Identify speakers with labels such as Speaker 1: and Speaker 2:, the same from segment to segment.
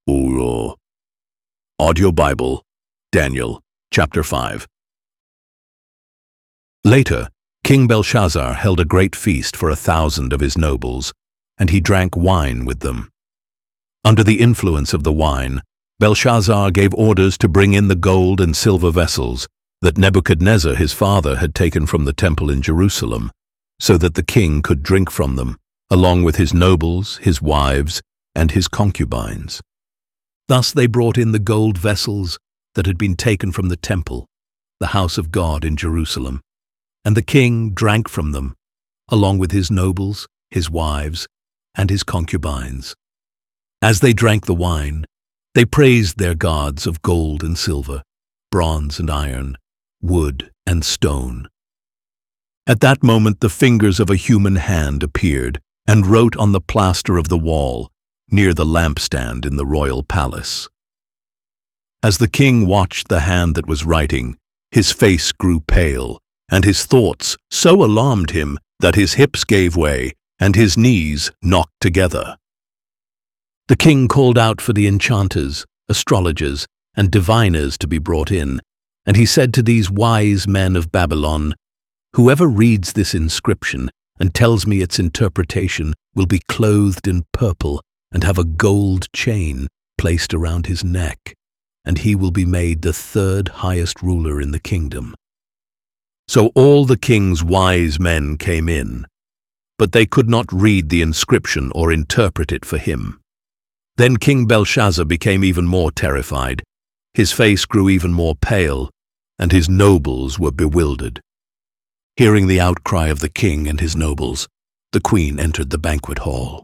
Speaker 1: Uro. Audio Bible, Daniel, chapter 5. Later, King Belshazzar held a great feast for 1,000 of his nobles, and he drank wine with them. Under the influence of the wine, Belshazzar gave orders to bring in the gold and silver vessels that Nebuchadnezzar his father had taken from the temple in Jerusalem, so that the king could drink from them, along with his nobles, his wives, and his concubines. Thus they brought in the gold vessels that had been taken from the temple, the house of God in Jerusalem, and the king drank from them, along with his nobles, his wives, and his concubines. As they drank the wine, they praised their gods of gold and silver, bronze and iron, wood and stone. At that moment the fingers of a human hand appeared and wrote on the plaster of the wall near the lampstand in the royal palace. As the king watched the hand that was writing, his face grew pale, and his thoughts so alarmed him that his hips gave way and his knees knocked together. The king called out for the enchanters, astrologers, and diviners to be brought in, and he said to these wise men of Babylon, "Whoever reads this inscription and tells me its interpretation will be clothed in purple and have a gold chain placed around his neck, and he will be made the third highest ruler in the kingdom." So all the king's wise men came in, but they could not read the inscription or interpret it for him. Then King Belshazzar became even more terrified. His face grew even more pale, and his nobles were bewildered. Hearing the outcry of the king and his nobles, the queen entered the banquet hall.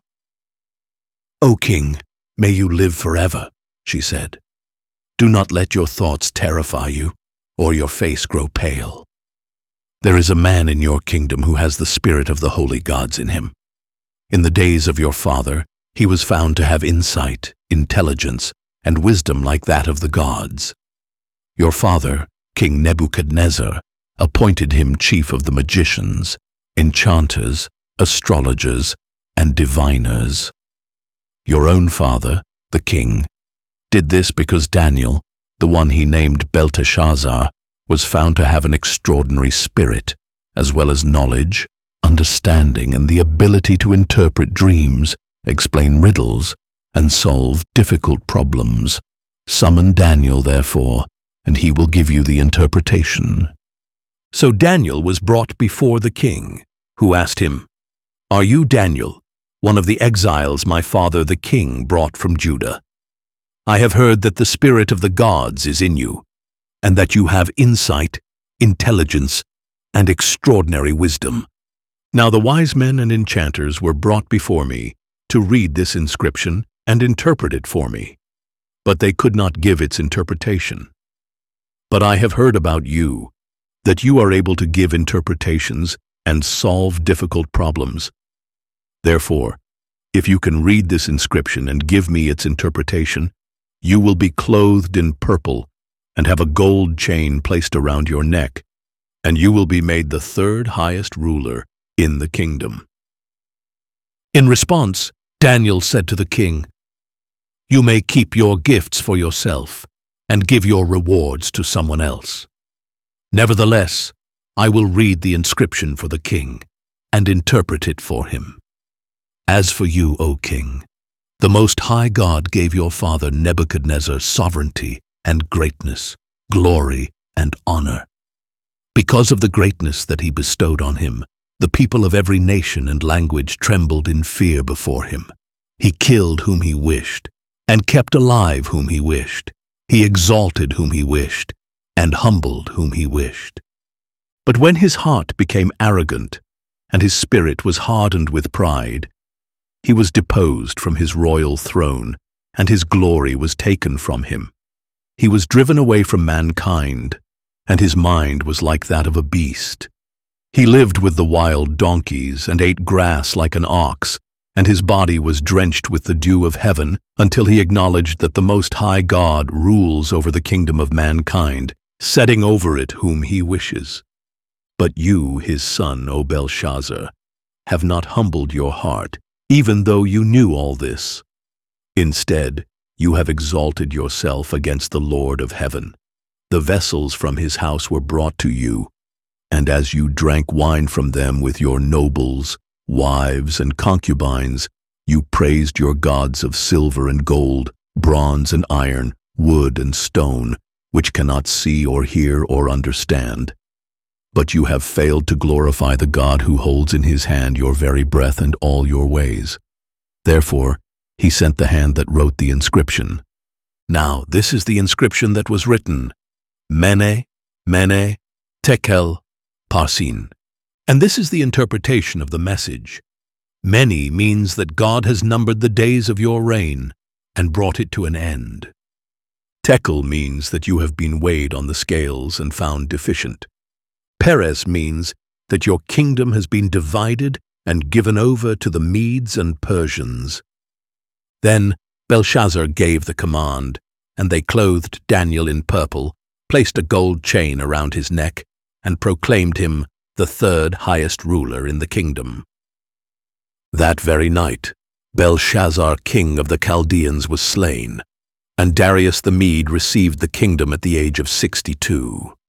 Speaker 1: "O king, may you live forever," she said. "Do not let your thoughts terrify you, or your face grow pale. There is a man in your kingdom who has the spirit of the holy gods in him. In the days of your father, he was found to have insight, intelligence, and wisdom like that of the gods. Your father, King Nebuchadnezzar, appointed him chief of the magicians, enchanters, astrologers, and diviners. Your own father, the king, did this because Daniel, the one he named Belteshazzar, was found to have an extraordinary spirit, as well as knowledge, understanding, and the ability to interpret dreams, explain riddles, and solve difficult problems. Summon Daniel, therefore, and he will give you the interpretation." So Daniel was brought before the king, who asked him, "Are you Daniel, one of the exiles my father the king brought from Judah? I have heard that the spirit of the gods is in you, and that you have insight, intelligence, and extraordinary wisdom." Now the wise men and enchanters were brought before me to read this inscription and interpret it for me, but they could not give its interpretation. But I have heard about you, that you are able to give interpretations and solve difficult problems. Therefore, if you can read this inscription and give me its interpretation, you will be clothed in purple and have a gold chain placed around your neck, and you will be made the third highest ruler in the kingdom." In response, Daniel said to the king, "You may keep your gifts for yourself and give your rewards to someone else. Nevertheless, I will read the inscription for the king and interpret it for him. As for you, O king, the Most High God gave your father Nebuchadnezzar sovereignty and greatness, glory and honor. Because of the greatness that he bestowed on him, the people of every nation and language trembled in fear before him. He killed whom he wished, and kept alive whom he wished. He exalted whom he wished, and humbled whom he wished. But when his heart became arrogant, and his spirit was hardened with pride, he was deposed from his royal throne, and his glory was taken from him. He was driven away from mankind, and his mind was like that of a beast. He lived with the wild donkeys and ate grass like an ox, and his body was drenched with the dew of heaven until he acknowledged that the Most High God rules over the kingdom of mankind, setting over it whom he wishes. But you, his son, O Belshazzar, have not humbled your heart, even though you knew all this. Instead, You have exalted yourself against the Lord of heaven. The vessels from his house were brought to you, and as you drank wine from them with your nobles, wives, and concubines, you praised your gods of silver and gold, bronze and iron, wood and stone, which cannot see or hear or understand. But you have failed to glorify the God who holds in his hand your very breath and all your ways. Therefore, he sent the hand that wrote the inscription. Now, this is the inscription that was written: Mene, Mene, Tekel, Parsin. And this is the interpretation of the message. Mene means that God has numbered the days of your reign and brought it to an end. Tekel means that you have been weighed on the scales and found deficient. Peres means that your kingdom has been divided and given over to the Medes and Persians. Then Belshazzar gave the command, and they clothed Daniel in purple, placed a gold chain around his neck, and proclaimed him the third highest ruler in the kingdom. That very night, Belshazzar, king of the Chaldeans, was slain, and Darius the Mede received the kingdom at the age of 62.